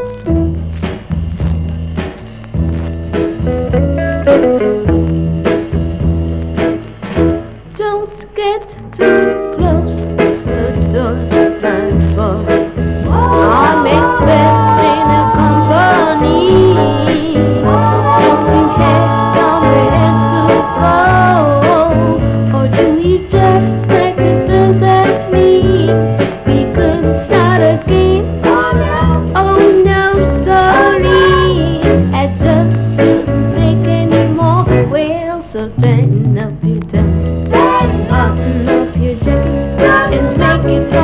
Don't get too close to the door, my boy. I'm expecting a company. Don't you have somewhere else to go? Or do you just like to visit me? We could start again. Oh no, sorry. I just couldn't take any more. Well, so tighten up your tie, button up your jacket, and make it